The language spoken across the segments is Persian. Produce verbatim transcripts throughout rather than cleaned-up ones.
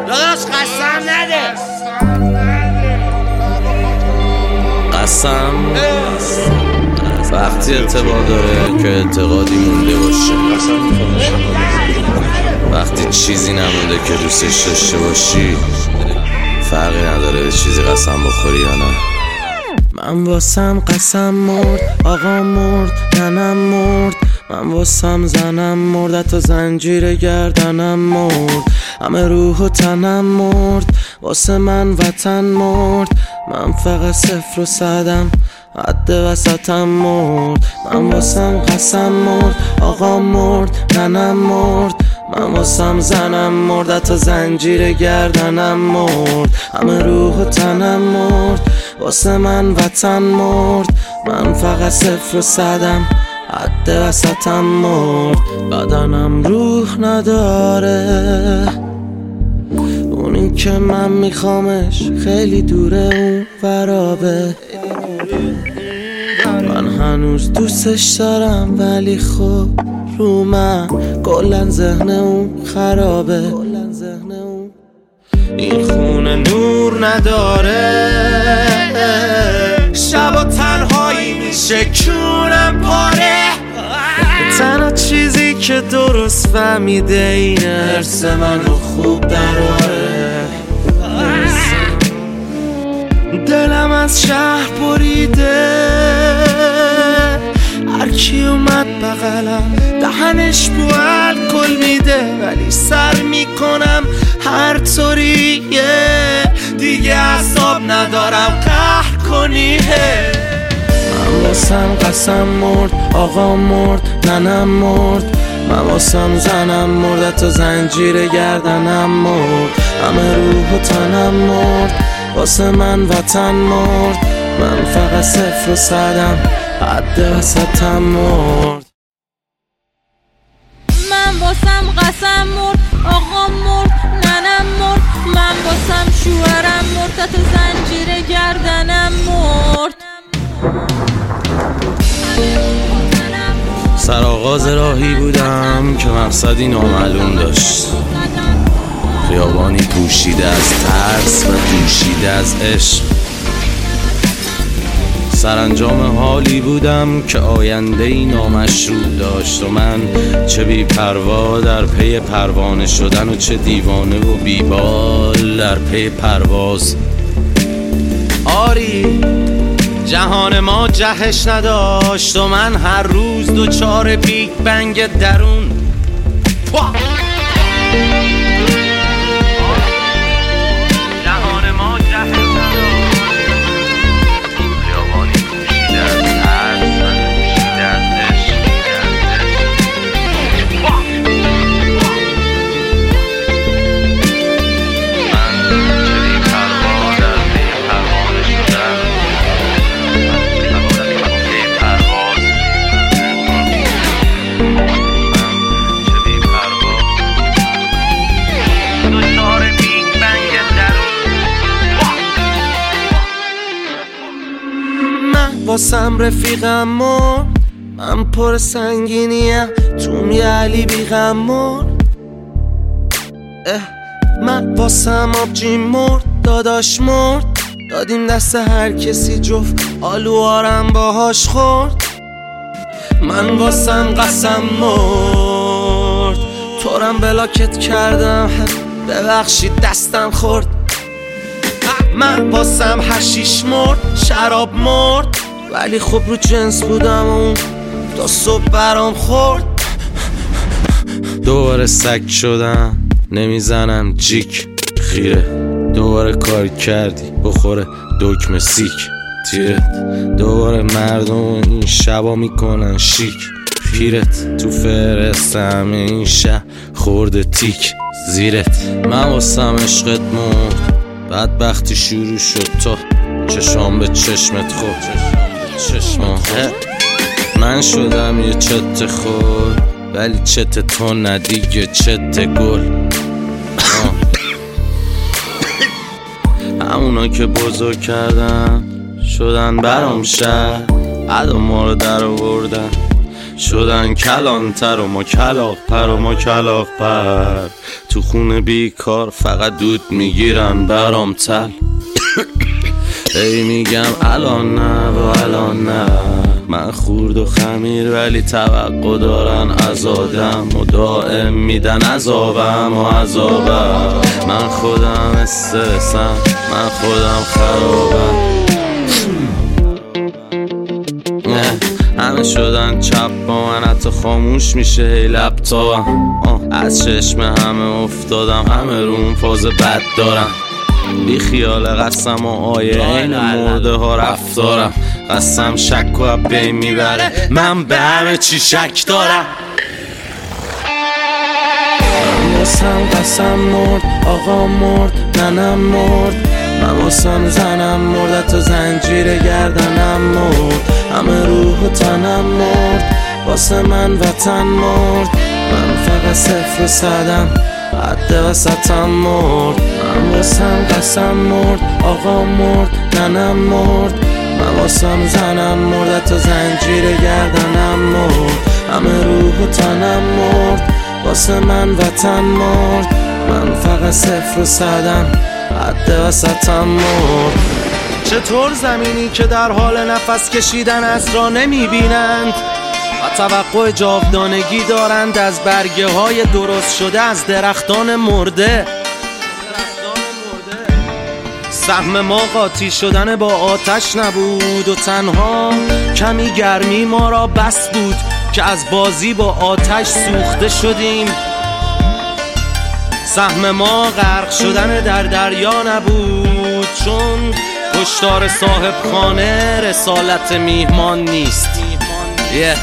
داداش قسم نده. قسم وقتی اعتبار داره که اعتقادی مونده باشه، وقتی چیزی نمونده که دوستش داشته باشی فرقی نداره به چیزی قسم بخوری یا نه. من واسم قسم مرد، آقا مرد، ننم مرد، من واسم زنم مرد، حتی زنجیر گردنم مرد، همه روح و تنم مرد، واسه من وطن مرد، من فقط صفر و صدم، حد وسطم مرد. من واسم قسم مرد، آقا مرد، ننم مرد، من واسم زنم مرد، حتی زنجیر گردنم مرد، همه روح و تنم مرد، واسه من وطن مرد، من فقط صفر و صدم، حد وسطم مرد. بدنم روح نداره، اونی که من میخوامش خیلی دوره، اون فرابه. من هنوز دوستش دارم ولی خب رو من کلن ذهن اون خرابه. این خونه نور نداره، شب و تنهایی میشه کونم پاره، تنها چیزی که درست فهمیده اینه حرس منو خوب دراره. دلم از شهر بریده، هرکی اومد بغلم دهنش بو الکل میده، ولی سر میکنم هر طوریه، دیگه اعصاب ندارم قهر کنی. من واسم قسم مرد، آقا مرد، ننم مرد، من واسم زنم مرد، حتی زنجیر گردنم مرد، همه روح و تنم مرد، واسه من وطن مرد، من فقط صفر و صدم، حد وسطم مرد. من واسم قسم مرد، آقا مرد، ننم مرد، من واسم شوهرم مرد، حتی زنجیر گردنم مرد. سرآغاز راهی بودم که مقصدی نامعلوم داشت، خیابانی پوشیده از ترس و دوشیده از عشق. سرانجام حالی بودم که آینده‌ای نامشروع داشت و من چه بی پروا در پی پروانه شدن و چه دیوانه و بیبال در پی پرواز. آری جهان ما جهش نداشت و من هر روز دوچار بیگ بنگ درون. واسم رفیقم مرد، من پر سنگینیم، توم یه علی بیغم مرد. من واسم آبجی مرد، داداش مرد، دادیم دست هر کسی جفت آلوارم باهاش خورد. من واسم قسم مرد، تورم بلاکت کردم، ببخشید دستم خورد. من واسم حشیش مرد، شراب مرد، ولی خب رو جنس بودم اون تا صبح برام خورد. دوباره سگ شدم، نمیزنم جیک خیره، دوباره کار کردی بخوره دکمه سیک تیرت، دوباره مردم این شبا میکنن شیک پیرت، تو فرست همه این شب خورده تیک زیرت. من واسم عشقت مرد، بدبختی شروع شد تا چشام به چشمت خورد. من شدم یه چت خور، ولی چت تو ندیگه چت گل. همونا که بزرگ کردن شدن برام شهر، عدا ما رو در آوردن شدن کلانتر و ما کلاغ پر و ما کلاغ پر. تو خونه بیکار فقط دود میگیرن برام تل. ای میگم الان نه و الان نه، من خورد و خمیر ولی توقع دارن از آدم و دائم میدن عذابم و عذابم. من خودم استرسم، من خودم خرابم. همه شدن چپ با من، حتی خاموش میشه هی لپتاپم. از چشم همه افتادم، همه روم فاز بد دارم. بی خیال قسم و آیه این مرده ها رفتارم. قسم شک و بین میبره، من به همه چی شک دارم. من واسم قسم مرد، آقا مرد، ننم مرد. من واسم زنم مرد، تو زنجیر گردنم مرد. همه روح و تنم مرد، واسه من وطن مرد. من فقط صفر و صدم، حد وسطم مرد. من واسم قسم مرد، آقا مرد، ننم مرد. من واسم زنم مرد، تو زنجیر گردنم مرد. همه روح و تنم مرد، واسه من وطن مرد. من فقط صفر و صدم، حد وسطم مرد. چطور زمینی که در حال نفس کشیدن از را نمیبینند و توقع جاودانگی دارند از برگه های درست شده از درختان مرده. سهم ما قاطی شدن با آتش نبود و تنها کمی گرمی ما را بس بود که از بازی با آتش سوخته شدیم. سهم ما غرق شدن در دریا نبود، چون کشتار صاحب خانه رسالت میهمان نیست. yeah.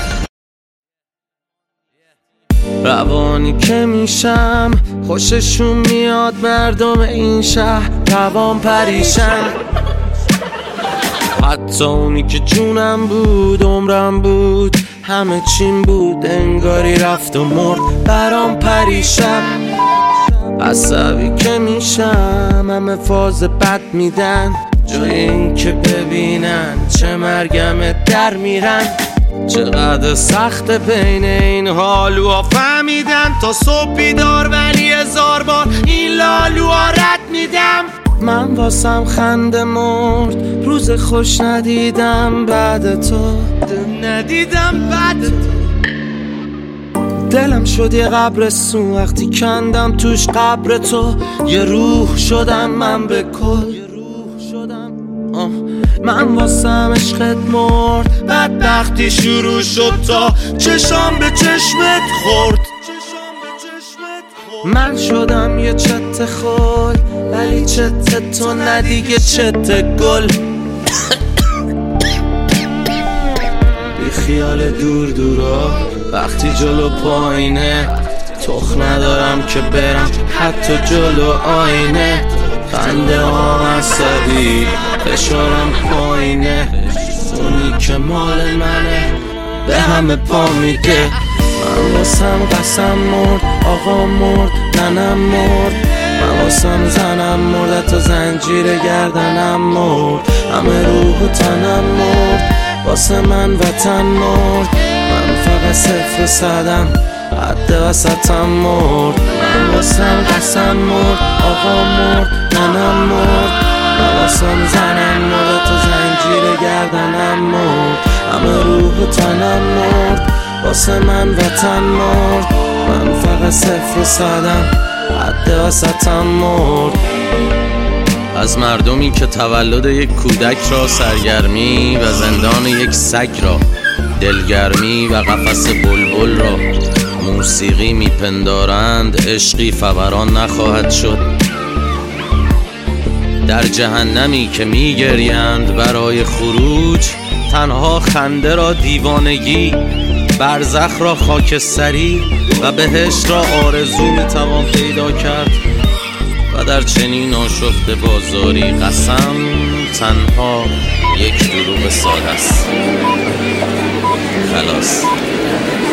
روانی که میشم خوششون میاد مردم این شهر روان پریشن. حتی اونی که جونم بود عمرم بود همه چیم بود انگاری رفت و مرد برام پریشن. عصبی که میشم همه فاز بد میدن، جای این که ببینن چه مرگم در میرن. چقدر سخت بین این حالوها فهمیدن، تا صبح بیدار ولی هزار بار این لالوها رد میدم. من واسم خنده مرد، روز خوش ندیدم بعد تو، ندیدم بعد تو. دلم شد یه قبرستون وقتی کندم توش قبر تو. یه روح شدم من به کل، آه. من واسم عشقت مرد، بدبختی شروع شد تا چشام به چشمت خورد. من شدم یه چت خل ولی چت تو ندیگه چت گل. بی خیال دور دورا وقتی جلو پایینه، تخ ندارم که برم حتی جلو آینه. خنده ها عصبی فشارم پایینه، اونی که مال منه به همه پا میده. من واسم قسم مرد، آقا مرد، ننم مرد. من واسم زنم مرد، تو زنجیر گردنم مرد. همه روح و تنم مرد، واسه من وطن مرد. من فقط صفر و صدم، حد وسطم مرد. من واسم قسم مرد، آقا مرد، ننم مرد. من واسم زنم مرد، تو زنجیر گردنم مرد. همه روح و تنم مرد، واسه من وطن مرد. من فقط صفر و صدم، حد وسطم مرد. از مردمی که تولد یک کودک را سرگرمی و زندان یک سگ را، دلگرمی و قفس بلبل را موسیقی میپندارند، عشقی فوران نخواهد شد. در جهنمی که میگریند برای خروج، تنها خنده را دیوانگی، برزخ را خاکستری و بهشت را آرزو میتوان پیدا کرد. و در چنین آشفته بازاری قسم تنها یک دروغ ساده است. خلاص.